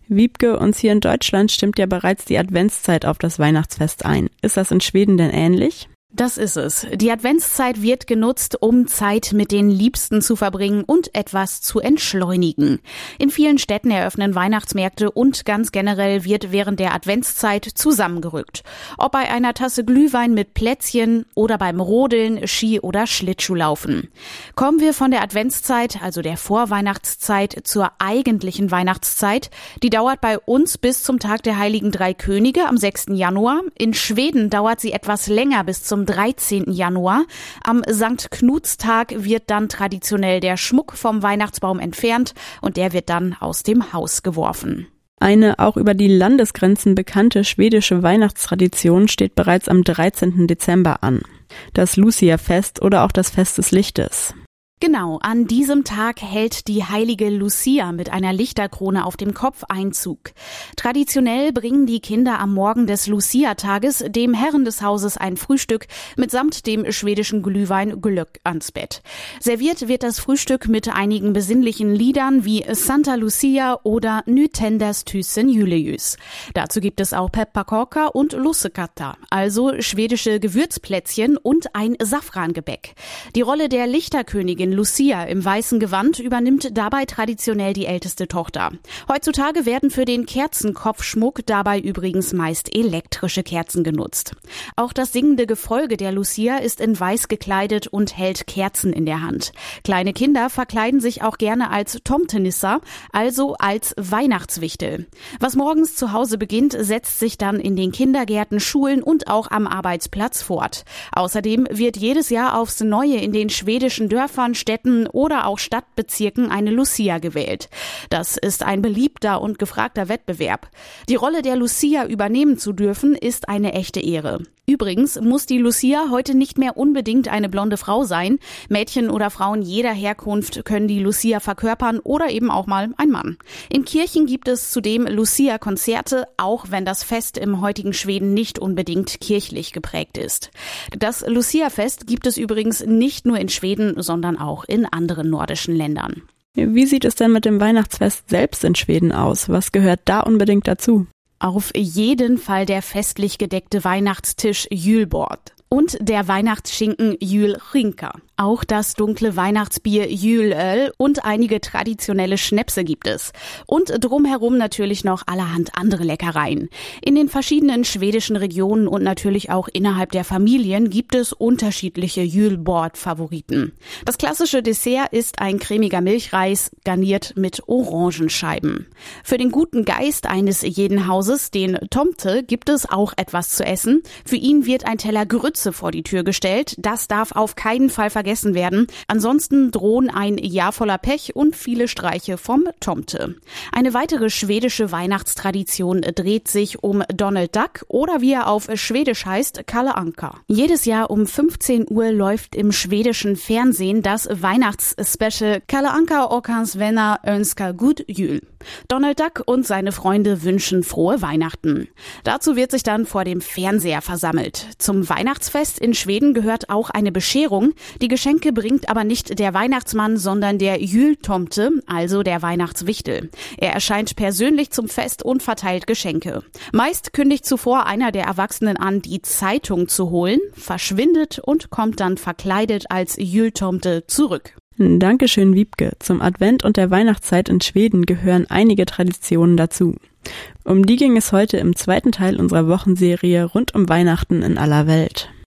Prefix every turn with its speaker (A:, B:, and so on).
A: Wiebke, uns hier in Deutschland stimmt ja bereits die Adventszeit auf das Weihnachtsfest ein. Ist das in Schweden denn ähnlich?
B: Das ist es. Die Adventszeit wird genutzt, um Zeit mit den Liebsten zu verbringen und etwas zu entschleunigen. In vielen Städten eröffnen Weihnachtsmärkte und ganz generell wird während der Adventszeit zusammengerückt. Ob bei einer Tasse Glühwein mit Plätzchen oder beim Rodeln, Ski- oder Schlittschuhlaufen. Kommen wir von der Adventszeit, also der Vorweihnachtszeit, zur eigentlichen Weihnachtszeit. Die dauert bei uns bis zum Tag der Heiligen Drei Könige am 6. Januar. In Schweden dauert sie etwas länger bis zum 13. Januar. Am Sankt Knutstag wird dann traditionell der Schmuck vom Weihnachtsbaum entfernt und der wird dann aus dem Haus geworfen.
A: Eine auch über die Landesgrenzen bekannte schwedische Weihnachtstradition steht bereits am 13. Dezember an. Das Lucia-Fest oder auch das Fest des Lichtes.
B: Genau, an diesem Tag hält die heilige Lucia mit einer Lichterkrone auf dem Kopf Einzug. Traditionell bringen die Kinder am Morgen des Lucia-Tages dem Herren des Hauses ein Frühstück mitsamt dem schwedischen Glühwein Glögg ans Bett. Serviert wird das Frühstück mit einigen besinnlichen Liedern wie Santa Lucia oder Nytenders Tusen Julejus. Dazu gibt es auch Pepparkakor und Lussekatta, also schwedische Gewürzplätzchen und ein Safrangebäck. Die Rolle der Lichterkönigin Lucia im weißen Gewand übernimmt dabei traditionell die älteste Tochter. Heutzutage werden für den Kerzenkopfschmuck dabei übrigens meist elektrische Kerzen genutzt. Auch das singende Gefolge der Lucia ist in weiß gekleidet und hält Kerzen in der Hand. Kleine Kinder verkleiden sich auch gerne als Tomtenissa, also als Weihnachtswichtel. Was morgens zu Hause beginnt, setzt sich dann in den Kindergärten, Schulen und auch am Arbeitsplatz fort. Außerdem wird jedes Jahr aufs Neue in den schwedischen Dörfern, Städten oder auch Stadtbezirken eine Lucia gewählt. Das ist ein beliebter und gefragter Wettbewerb. Die Rolle der Lucia übernehmen zu dürfen, ist eine echte Ehre. Übrigens muss die Lucia heute nicht mehr unbedingt eine blonde Frau sein. Mädchen oder Frauen jeder Herkunft können die Lucia verkörpern oder eben auch mal ein Mann. In Kirchen gibt es zudem Lucia-Konzerte, auch wenn das Fest im heutigen Schweden nicht unbedingt kirchlich geprägt ist. Das Lucia-Fest gibt es übrigens nicht nur in Schweden, sondern auch in anderen nordischen Ländern.
A: Wie sieht es denn mit dem Weihnachtsfest selbst in Schweden aus? Was gehört da unbedingt dazu?
B: Auf jeden Fall der festlich gedeckte Weihnachtstisch Julbord und der Weihnachtsschinken Julskinka. Auch das dunkle Weihnachtsbier Julöl und einige traditionelle Schnäpse gibt es. Und drumherum natürlich noch allerhand andere Leckereien. In den verschiedenen schwedischen Regionen und natürlich auch innerhalb der Familien gibt es unterschiedliche Julbord-Favoriten. Das klassische Dessert ist ein cremiger Milchreis, garniert mit Orangenscheiben. Für den guten Geist eines jeden Hauses, den Tomte, gibt es auch etwas zu essen. Für ihn wird ein Teller Grütze vor die Tür gestellt. Das darf auf keinen Fall vergessen werden. Ansonsten drohen ein Jahr voller Pech und viele Streiche vom Tomte. Eine weitere schwedische Weihnachtstradition dreht sich um Donald Duck oder wie er auf Schwedisch heißt, Kalle Anka. Jedes Jahr um 15 Uhr läuft im schwedischen Fernsehen das Weihnachtsspecial Kalle Anka och hans vänner önskar god jul. Donald Duck und seine Freunde wünschen frohe Weihnachten. Dazu wird sich dann vor dem Fernseher versammelt. Zum Weihnachtsfest in Schweden gehört auch eine Bescherung. Die Geschenke bringt aber nicht der Weihnachtsmann, sondern der Jultomte, also der Weihnachtswichtel. Er erscheint persönlich zum Fest und verteilt Geschenke. Meist kündigt zuvor einer der Erwachsenen an, die Zeitung zu holen, verschwindet und kommt dann verkleidet als Jultomte zurück.
A: Dankeschön, Wiebke. Zum Advent und der Weihnachtszeit in Schweden gehören einige Traditionen dazu. Um die ging es heute im zweiten Teil unserer Wochenserie rund um Weihnachten in aller Welt.